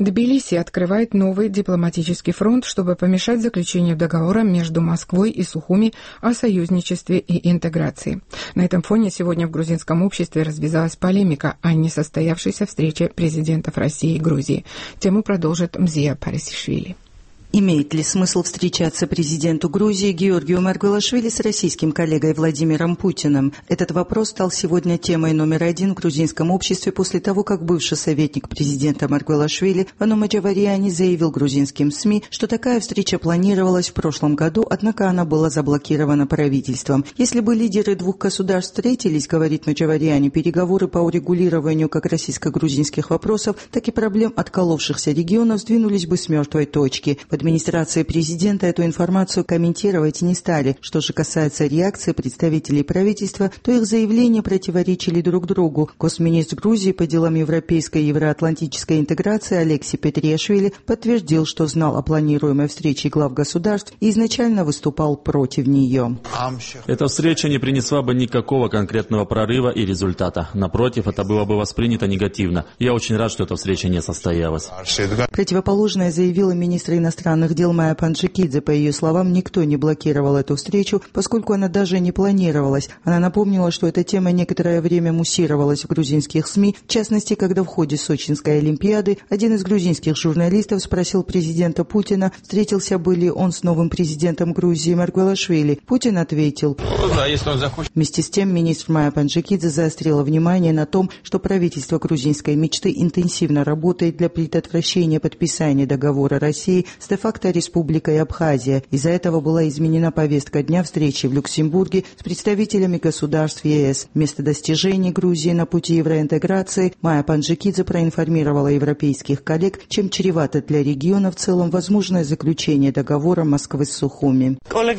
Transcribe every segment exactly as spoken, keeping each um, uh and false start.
Тбилиси открывает новый дипломатический фронт, чтобы помешать заключению договора между Москвой и Сухуми о союзничестве и интеграции. На этом фоне сегодня в грузинском обществе развязалась полемика о несостоявшейся встрече президентов России и Грузии. Тему продолжит Мзия Парисишвили. Имеет ли смысл встречаться президенту Грузии Георгию Маргвелашвили с российским коллегой Владимиром Путиным? Этот вопрос стал сегодня темой номер один в грузинском обществе после того, как бывший советник президента Маргвелашвили Вано Маджавариани заявил грузинским СМИ, что такая встреча планировалась в прошлом году, однако она была заблокирована правительством. Если бы лидеры двух государств встретились, говорит Маджавариани, переговоры по урегулированию как российско-грузинских вопросов, так и проблем отколовшихся регионов сдвинулись бы с мертвой точки. В администрации президента эту информацию комментировать не стали. Что же касается реакции представителей правительства, то их заявления противоречили друг другу. Госминистр Грузии по делам европейской и евроатлантической интеграции Алексей Петриашвили подтвердил, что знал о планируемой встрече глав государств и изначально выступал против нее. Эта встреча не принесла бы никакого конкретного прорыва и результата. Напротив, это было бы воспринято негативно. Я очень рад, что эта встреча не состоялась. Противоположное заявила министр иностранных дел Майя Панджикидзе. По ее словам, никто не блокировал эту встречу, поскольку она даже не планировалась. Она напомнила, что эта тема некоторое время муссировалась в грузинских СМИ, в частности, когда в ходе Сочинской Олимпиады один из грузинских журналистов спросил президента Путина, встретился бы ли он с новым президентом Грузии Маргвелашвили. Путин ответил. Ну, да, если он захочет. Вместе с тем, министр Майя Панджикидзе заострила внимание на том, что правительство грузинской мечты интенсивно работает для предотвращения подписания договора России с де-факто Республикой Абхазия. Из-за этого была изменена повестка дня встречи в Люксембурге с представителями государств ЕС. Вместо достижений Грузии на пути евроинтеграции Майя Панджикидзе проинформировала европейских коллег, чем чревато для региона в целом возможное заключение договора Москвы с Сухуми.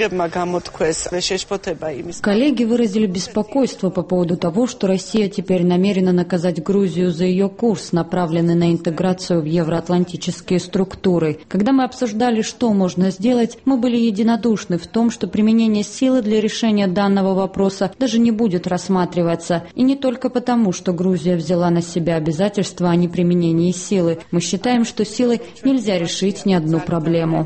Коллеги выразили беспокойство по поводу того, что Россия теперь намерена наказать Грузию за ее курс, направленный на интеграцию в евроатлантические структуры. Когда мы обсуждали обсуждали, что можно сделать, мы были единодушны в том, что применение силы для решения данного вопроса даже не будет рассматриваться. И не только потому, что Грузия взяла на себя обязательства о неприменении силы. Мы считаем, что силой нельзя решить ни одну проблему.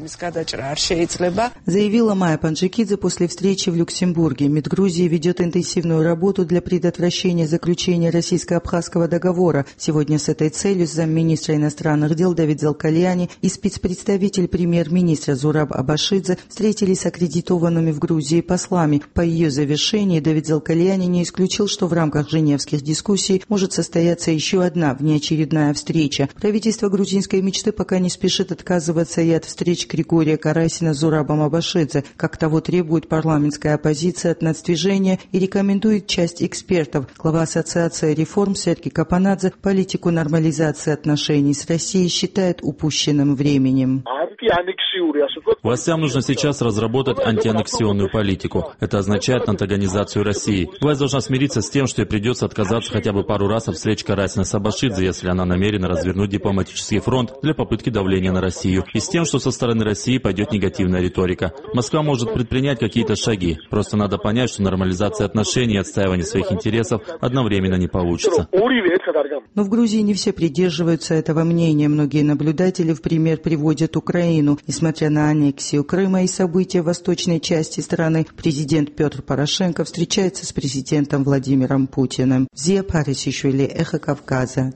Заявила Майя Панджикидзе после встречи в Люксембурге. МИД Грузии ведет интенсивную работу для предотвращения заключения российско-абхазского договора. Сегодня с этой целью замминистра иностранных дел Давид Залкальяни и спецпредставитель Представитель премьер-министра Зураб Абашидзе встретились с аккредитованными в Грузии послами. По ее завершении Давид Залкальяни не исключил, что в рамках женевских дискуссий может состояться еще одна внеочередная встреча. Правительство грузинской мечты пока не спешит отказываться и от встреч Григория Карасина с Зурабом Абашидзе, как того требует парламентская оппозиция от нацдвижения и рекомендует часть экспертов. Глава Ассоциации реформ Серги Капанадзе политику нормализации отношений с Россией считает упущенным временем. Властям нужно сейчас разработать антианнексионную политику. Это означает антагонизацию России. Власть должна смириться с тем, что ей придется отказаться хотя бы пару раз от встреч Карасина с Абашидзе, если она намерена развернуть дипломатический фронт для попытки давления на Россию. И с тем, что со стороны России пойдет негативная риторика. Москва может предпринять какие-то шаги. Просто надо понять, что нормализация отношений и отстаивание своих интересов одновременно не получится. Но в Грузии не все придерживаются этого мнения. Многие наблюдатели в пример приводят Украину. Несмотря на аннексию Крыма и события в восточной части страны, президент Петр Порошенко встречается с президентом Владимиром Путиным. Зия Парисишвили, Эхо Кавказа.